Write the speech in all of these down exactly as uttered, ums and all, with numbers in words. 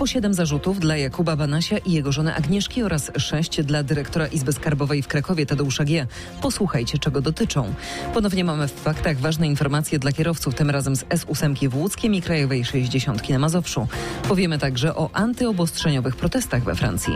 po siedem zarzutów dla Jakuba Banasia i jego żony Agnieszki oraz sześć dla dyrektora Izby Skarbowej w Krakowie Tadeusza G. Posłuchajcie, czego dotyczą. Ponownie mamy w faktach ważne informacje dla kierowców, tym razem z S osiem w Łódzkiem i Krajowej sześćdziesiąt na Mazowszu. Powiemy także o antyobostrzeniowych protestach we Francji.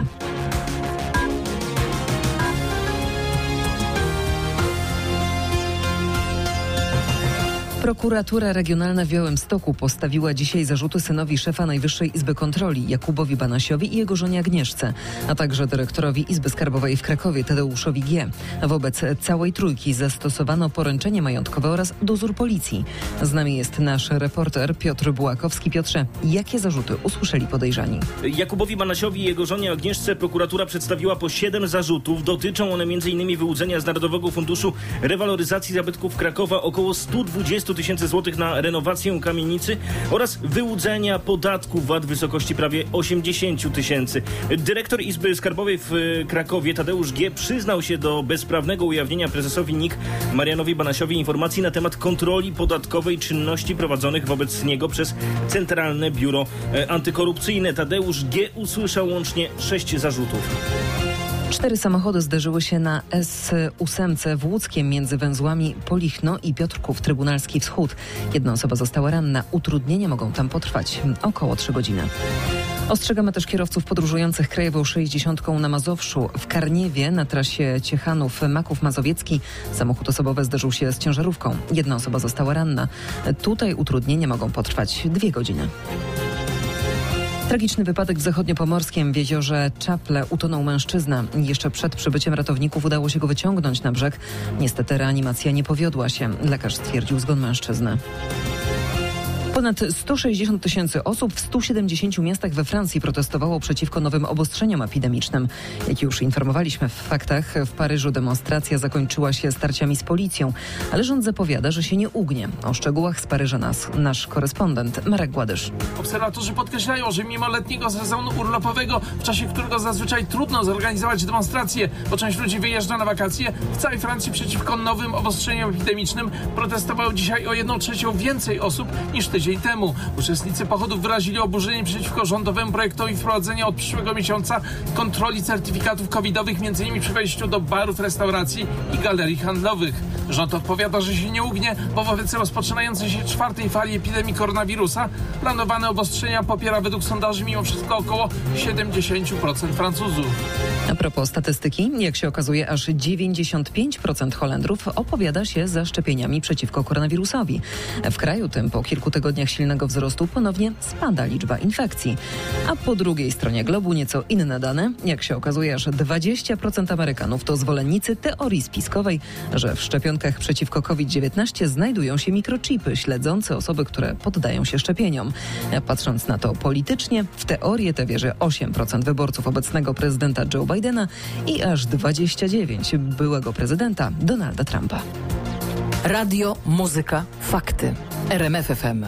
Prokuratura Regionalna w Białymstoku postawiła dzisiaj zarzuty synowi szefa Najwyższej Izby Kontroli Jakubowi Banasiowi i jego żonie Agnieszce, a także dyrektorowi Izby Skarbowej w Krakowie Tadeuszowi G. Wobec całej trójki zastosowano poręczenie majątkowe oraz dozór policji. Z nami jest nasz reporter Piotr Bułakowski. Piotrze, jakie zarzuty usłyszeli podejrzani? Jakubowi Banasiowi i jego żonie Agnieszce prokuratura przedstawiła po siedem zarzutów. Dotyczą one m.in. wyłudzenia z Narodowego Funduszu Rewaloryzacji Zabytków Krakowa około sto dwadzieścia tysięcy złotych na renowację kamienicy oraz wyłudzenia podatku V A T w wysokości prawie osiemdziesiąt tysięcy. Dyrektor Izby Skarbowej w Krakowie Tadeusz G. przyznał się do bezprawnego ujawnienia prezesowi N I K Marianowi Banasiowi informacji na temat kontroli podatkowej czynności prowadzonych wobec niego przez Centralne Biuro Antykorupcyjne. Tadeusz G. usłyszał łącznie sześć zarzutów. Cztery samochody zderzyły się na S osiem w Łódzkiem między węzłami Polichno i Piotrków Trybunalski Wschód. Jedna osoba została ranna. Utrudnienia mogą tam potrwać około trzy godziny. Ostrzegamy też kierowców podróżujących Krajową sześćdziesiątką na Mazowszu. W Karniewie na trasie Ciechanów-Maków Mazowiecki samochód osobowy zderzył się z ciężarówką. Jedna osoba została ranna. Tutaj utrudnienia mogą potrwać dwie godziny. Tragiczny wypadek w zachodniopomorskim w jeziorze Czaple. Utonął mężczyzna. Jeszcze przed przybyciem ratowników udało się go wyciągnąć na brzeg. Niestety reanimacja nie powiodła się. Lekarz stwierdził zgon mężczyzny. Ponad sto sześćdziesiąt tysięcy osób w stu siedemdziesięciu miastach we Francji protestowało przeciwko nowym obostrzeniom epidemicznym. Jak już informowaliśmy w faktach, w Paryżu demonstracja zakończyła się starciami z policją, ale rząd zapowiada, że się nie ugnie. O szczegółach z Paryża nas, nasz korespondent Marek Gładysz. Obserwatorzy podkreślają, że mimo letniego sezonu urlopowego, w czasie którego zazwyczaj trudno zorganizować demonstracje, bo część ludzi wyjeżdża na wakacje, w całej Francji przeciwko nowym obostrzeniom epidemicznym protestowało dzisiaj o jedną trzecią więcej osób niż tydzień temu. Uczestnicy pochodów wyrazili oburzenie przeciwko rządowemu projektowi wprowadzenia od przyszłego miesiąca kontroli certyfikatów covidowych, m.in. przy wejściu do barów, restauracji i galerii handlowych. Rząd odpowiada, że się nie ugnie, bo wobec rozpoczynającej się czwartej fali epidemii koronawirusa planowane obostrzenia popiera według sondaży mimo wszystko około siedemdziesiąt procent Francuzów. A propos statystyki, jak się okazuje, aż dziewięćdziesiąt pięć procent Holendrów opowiada się za szczepieniami przeciwko koronawirusowi. W kraju tym po kilku tygodniach silnego wzrostu ponownie spada liczba infekcji. A po drugiej stronie globu nieco inne dane. Jak się okazuje, aż dwadzieścia procent Amerykanów to zwolennicy teorii spiskowej, że w szczepionkach przeciwko COVID dziewiętnaście znajdują się mikrochipy śledzące osoby, które poddają się szczepieniom. Patrząc na to politycznie, w teorię tę wierzy osiem procent wyborców obecnego prezydenta Joe Bidena i aż dwadzieścia dziewięć procent byłego prezydenta Donalda Trumpa. Radio, muzyka, fakty. R M F F M.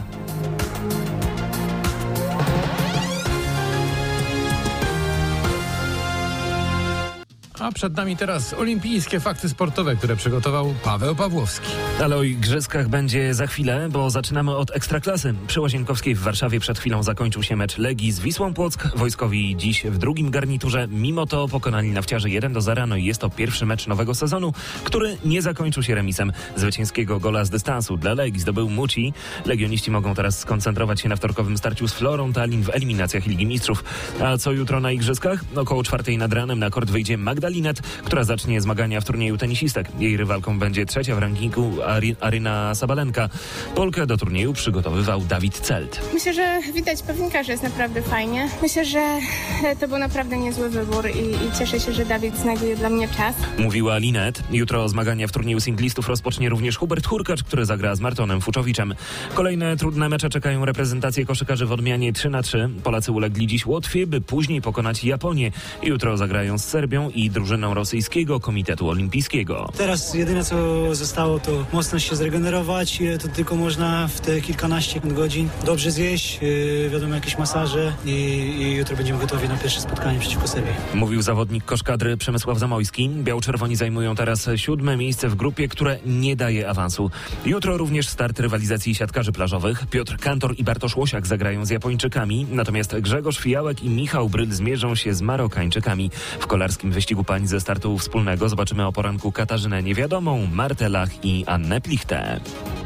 A przed nami teraz olimpijskie fakty sportowe, które przygotował Paweł Pawłowski. Ale o igrzyskach będzie za chwilę, bo zaczynamy od Ekstraklasy. Przy Łazienkowskiej w Warszawie przed chwilą zakończył się mecz Legii z Wisłą Płock. Wojskowi dziś w drugim garniturze. Mimo to pokonali Nawciarzy jeden do zera. No i jest to pierwszy mecz nowego sezonu, który nie zakończył się remisem. Zwycięskiego gola z dystansu dla Legii zdobył Muci. Legioniści mogą teraz skoncentrować się na wtorkowym starciu z Florą Tallin w eliminacjach Ligi Mistrzów. A co jutro na igrzyskach? Około czwartej nad ranem na kort wyjdzie Magda Linet, która zacznie zmagania w turnieju tenisistek. Jej rywalką będzie trzecia w rankingu Aryna Sabalenka. Polkę do turnieju przygotowywał Dawid Celt. Myślę, że widać po wynikach, że jest naprawdę fajnie. Myślę, że to był naprawdę niezły wybór i, i cieszę się, że Dawid znajduje dla mnie czas. Mówiła Linet. Jutro zmagania w turnieju singlistów rozpocznie również Hubert Hurkacz, który zagra z Martonem Fuczowiczem. Kolejne trudne mecze czekają reprezentacje koszykarzy w odmianie trzy na trzy. Polacy ulegli dziś Łotwie, by później pokonać Japonię. Jutro zagrają z Serbią i drużyną rosyjskiego Komitetu Olimpijskiego. Teraz jedyne co zostało to mocno się zregenerować, to tylko można w te kilkanaście godzin dobrze zjeść, yy, wiadomo jakieś masaże i, i jutro będziemy gotowi na pierwsze spotkanie przeciwko Serbii. Mówił zawodnik koszkadry Przemysław Zamojski. Biało-czerwoni zajmują teraz siódme miejsce w grupie, które nie daje awansu. Jutro również start rywalizacji siatkarzy plażowych. Piotr Kantor i Bartosz Łosiak zagrają z Japończykami, natomiast Grzegorz Fijałek i Michał Bryl zmierzą się z Marokańczykami. W kolarskim wyścigu pań ze startu wspólnego zobaczymy o poranku Katarzynę Niewiadomą, Martę Lach i Annę Plichtę.